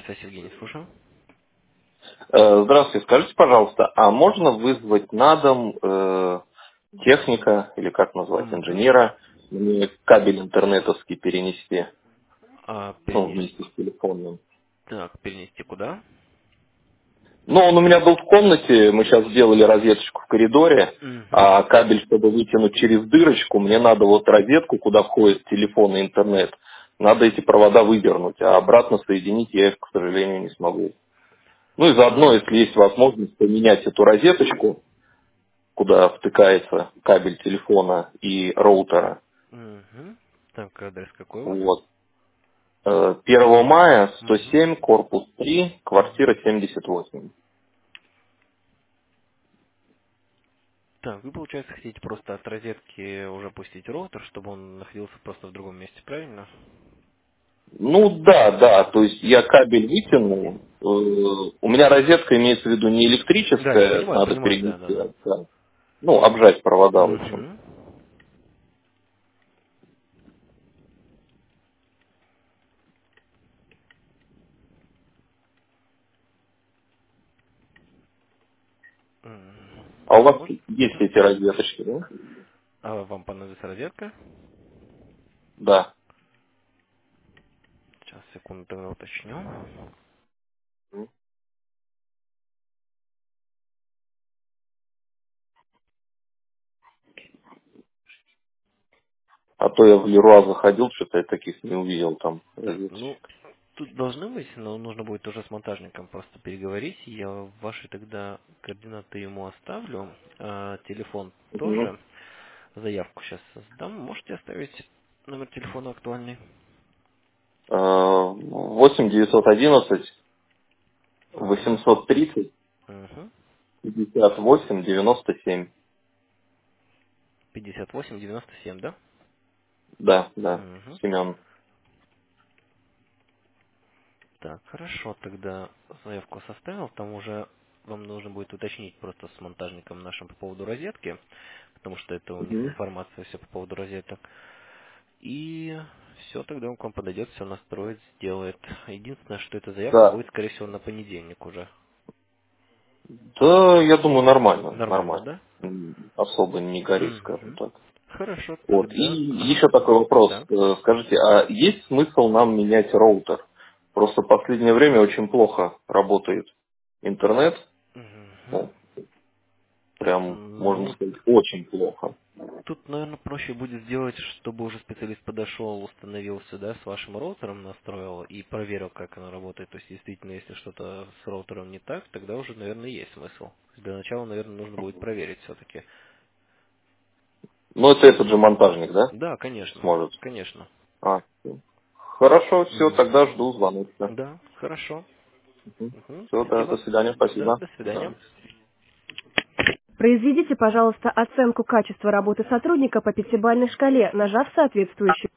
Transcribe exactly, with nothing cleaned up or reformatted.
связь Евгений, слушаю. Э, Здравствуйте, скажите, пожалуйста, а можно вызвать на дом э, техника, или как назвать, Угу. инженера, мне кабель интернетовский перенести, А, ну, перенести. вместе с телефонным? Так, перенести куда? Ну, он у меня был в комнате, мы сейчас сделали розеточку в коридоре, Угу. а кабель, чтобы вытянуть через дырочку, мне надо вот розетку, куда входит телефон и интернет, надо эти провода выдернуть, а обратно соединить я их, к сожалению, не смогу. Ну и заодно, А, если есть возможность поменять эту розеточку, куда втыкается кабель телефона и роутера. угу. Так, адрес какой у вас? Вот. Э, первого мая, сто Угу. семь, корпус три, Угу. квартира семьдесят восемь. Так, вы, получается, хотите просто от розетки уже пустить роутер, чтобы он находился просто в другом месте, правильно? Ну да, да, то Угу. есть я кабель вытянул. Э, у меня розетка имеется в виду не Да, я электрическая, понимаю, надо понимаю, да, да, перенести, да. а да. Ну, обжать провода, в общем. Угу. А у вас Может, есть да. эти розеточки, да? А вам понадобится розетка? Да. Сейчас, секунду, тогда уточню. А то я в Леруа заходил, что-то я таких не увидел там Так, розеточек. ну, тут должны быть, но нужно будет уже с монтажником просто переговорить. Я ваши тогда координаты ему оставлю, а телефон Мгм. тоже. Заявку сейчас создам. Можете оставить номер телефона актуальный? Э, восемь девятьсот одиннадцать Угу. восемьсот тридцать Угу. пятьдесят восемь девяносто семь. пятьдесят восемь девяносто семь, да? Да, да, Угу. Семен. Так, хорошо, тогда заявку составил. Там уже вам нужно будет уточнить просто с монтажником нашим по поводу розетки, потому что это у них Мгм. информация все по поводу розеток. И все, тогда он к вам подойдет, все настроит, сделает. Единственное, что эта заявка Да. будет, скорее всего, на понедельник уже. Да, я думаю, нормально, Нормально, нормально. да? М, Особо не горит, скажем Угу. так. Хорошо, Вот. И тогда... Ага. еще такой вопрос. Так. Э, Скажите, а есть смысл нам менять роутер? Просто в последнее время очень плохо работает интернет. Угу. Ну, прям, можно Ну, сказать, очень плохо. тут, наверное, проще будет сделать, чтобы уже специалист подошел, установил сюда с вашим роутером, настроил и проверил, как оно работает. То есть, действительно, если что-то с роутером не так, тогда уже, наверное, есть смысл. Для начала, наверное, нужно будет проверить все-таки. Но это этот же монтажник, да, Да, конечно, сможет? конечно. А, всё. Хорошо, все, Мгм. тогда жду звоночка. Да, хорошо. Мгм. Все, да, до Спасибо. свидания, Да, спасибо. до Да. свидания. Произведите, пожалуйста, оценку качества работы сотрудника по пятибалльной шкале, нажав соответствующую